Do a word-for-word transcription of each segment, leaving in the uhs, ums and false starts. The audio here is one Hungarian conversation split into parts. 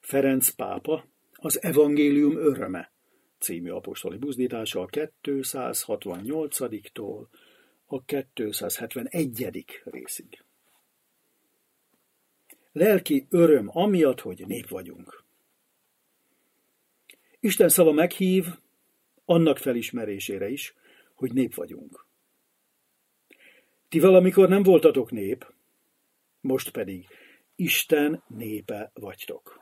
Ferenc pápa az Evangélium öröme című apostoli buzdítása a kétszázhatvannyolcadiktól a kétszázhetvenegyedik részig. Lelki öröm amiatt, hogy nép vagyunk. Isten szava meghív annak felismerésére is, hogy nép vagyunk. Ti valamikor nem voltatok nép, most pedig Isten népe vagytok.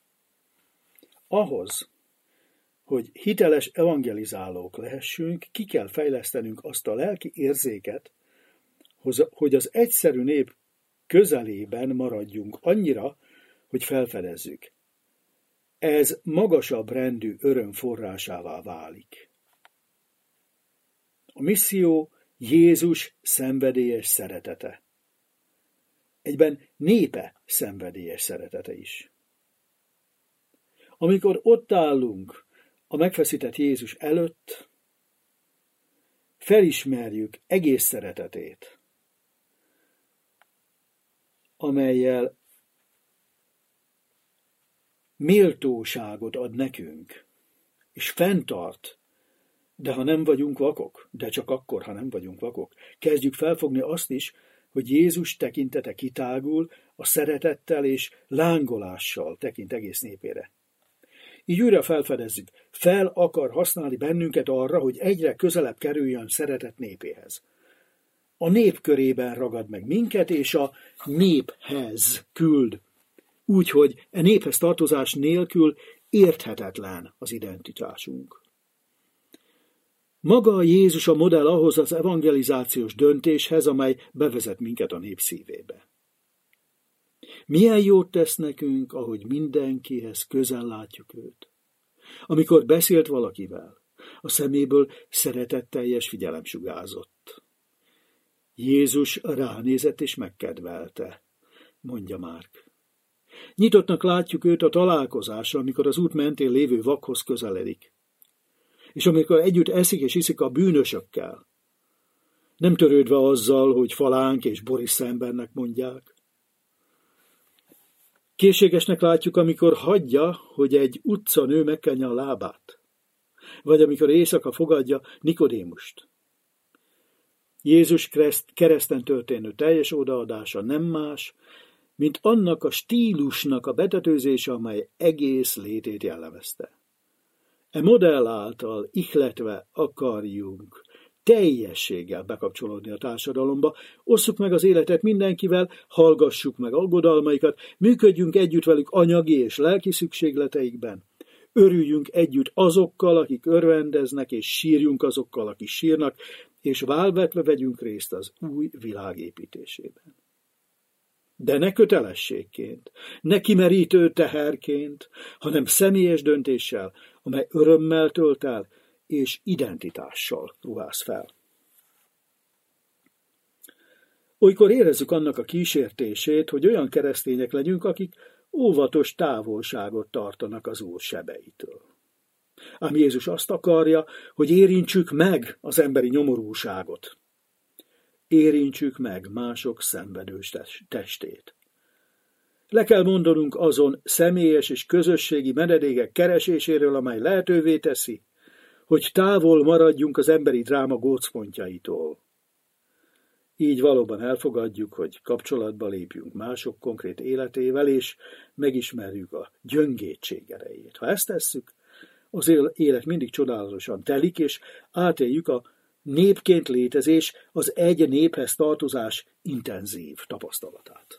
Ahhoz, hogy hiteles evangelizálók lehessünk, ki kell fejlesztenünk azt a lelki érzéket, hogy az egyszerű nép közelében maradjunk annyira, hogy felfedezzük. Ez magasabb rendű öröm forrásává válik. A misszió Jézus szenvedélyes szeretete. Egyben népe szenvedélyes szeretete is. Amikor ott állunk a megfeszített Jézus előtt, felismerjük egész szeretetét, amellyel méltóságot ad nekünk, és fenntart, de ha nem vagyunk vakok, de csak akkor, ha nem vagyunk vakok, kezdjük felfogni azt is, hogy Jézus tekintete kitágul, a szeretettel és lángolással tekint egész népére. Így újra felfedezzük, fel akar használni bennünket arra, hogy egyre közelebb kerüljön szeretett népéhez. A nép körében ragad meg minket, és a néphez küld. Úgyhogy e néphez tartozás nélkül érthetetlen az identitásunk. Maga Jézus a modell ahhoz az evangelizációs döntéshez, amely bevezet minket a nép szívébe. Milyen jót tesz nekünk, ahogy mindenkihez közel látjuk őt. Amikor beszélt valakivel, a szeméből szeretetteljes figyelem sugázott. Jézus ránézett és megkedvelte, mondja Márk. Nyitottnak látjuk őt a találkozásra, amikor az út mentén lévő vakhoz közeledik. És amikor együtt eszik és iszik a bűnösökkel, nem törődve azzal, hogy falánk és Boris embernek mondják. Készségesnek látjuk, amikor hagyja, hogy egy utcanő megkenje a lábát, vagy amikor éjszaka fogadja Nikodémust. Jézus kereszten történő teljes odaadása nem más, mint annak a stílusnak a betetőzése, amely egész létét jellemezte. E modell által ihletve akarjunk teljességgel bekapcsolódni a társadalomba, osszuk meg az életet mindenkivel, hallgassuk meg aggodalmaikat, működjünk együtt velük anyagi és lelki szükségleteikben, örüljünk együtt azokkal, akik örvendeznek, és sírjunk azokkal, akik sírnak, és válvetve vegyünk részt az új világ építésében. De ne kötelességként, ne kimerítő teherként, hanem személyes döntéssel, amely örömmel tölt el, és identitással ruház fel. Olykor érezzük annak a kísértését, hogy olyan keresztények legyünk, akik óvatos távolságot tartanak az Úr sebeitől. Ám Jézus azt akarja, hogy érintsük meg az emberi nyomorúságot. Érintsük meg mások szenvedős testét. Le kell mondanunk azon személyes és közösségi menedékek kereséséről, amely lehetővé teszi, hogy távol maradjunk az emberi dráma gócpontjaitól. Így valóban elfogadjuk, hogy kapcsolatba lépjünk mások konkrét életével, és megismerjük a gyöngétség erejét. Ha ezt tesszük, az élet mindig csodálatosan telik, és átéljük a népként létezés, az egy néphez tartozás intenzív tapasztalatát.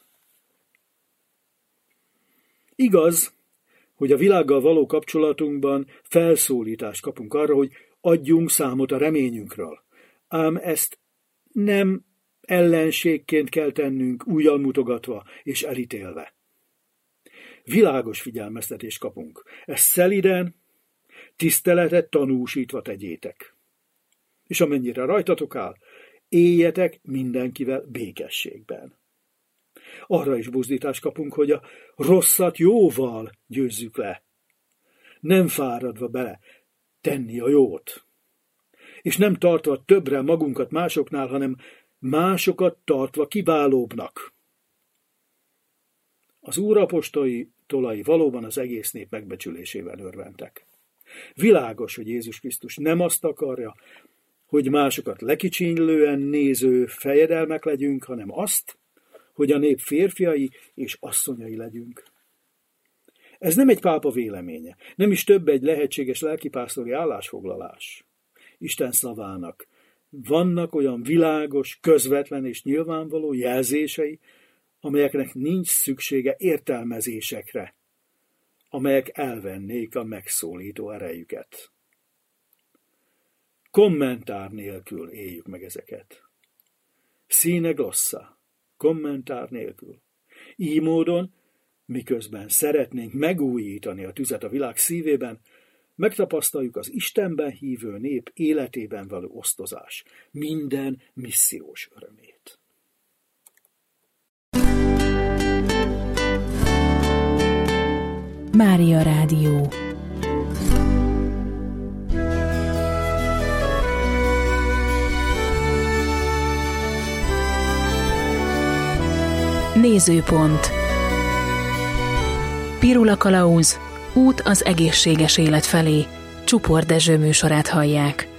Igaz, hogy a világgal való kapcsolatunkban felszólítást kapunk arra, hogy adjunk számot a reményünkről. Ám ezt nem ellenségként kell tennünk, újjal mutogatva és elítélve. Világos figyelmeztetést kapunk. Ezt szeliden, tiszteletet tanúsítva tegyétek. És amennyire rajtatok áll, éljetek mindenkivel békességben. Arra is buzdítást kapunk, hogy a rosszat jóval győzzük le. Nem fáradva bele tenni a jót. És nem tartva többre magunkat másoknál, hanem másokat tartva kiválóbbnak. Az Úr apostolai tolai valóban az egész nép megbecsülésével örventek. Világos, hogy Jézus Krisztus nem azt akarja, hogy másokat lekicsinylően néző fejedelmek legyünk, hanem azt, hogy a nép férfiai és asszonyai legyünk. Ez nem egy pápa véleménye, nem is több egy lehetséges lelkipásztori állásfoglalás. Isten szavának vannak olyan világos, közvetlen és nyilvánvaló jelzései, amelyeknek nincs szüksége értelmezésekre, amelyek elvennék a megszólító erejüket. Kommentár nélkül éljük meg ezeket. Sine glossa, kommentár nélkül. Így módon, miközben szeretnénk megújítani a tüzet a világ szívében, megtapasztaljuk az Istenben hívő nép életében való osztozás minden missziós örömét. Mária Rádió. Nézőpont. Pirula Kalauz, út az egészséges élet felé. Csupor Dezső műsorát hallják.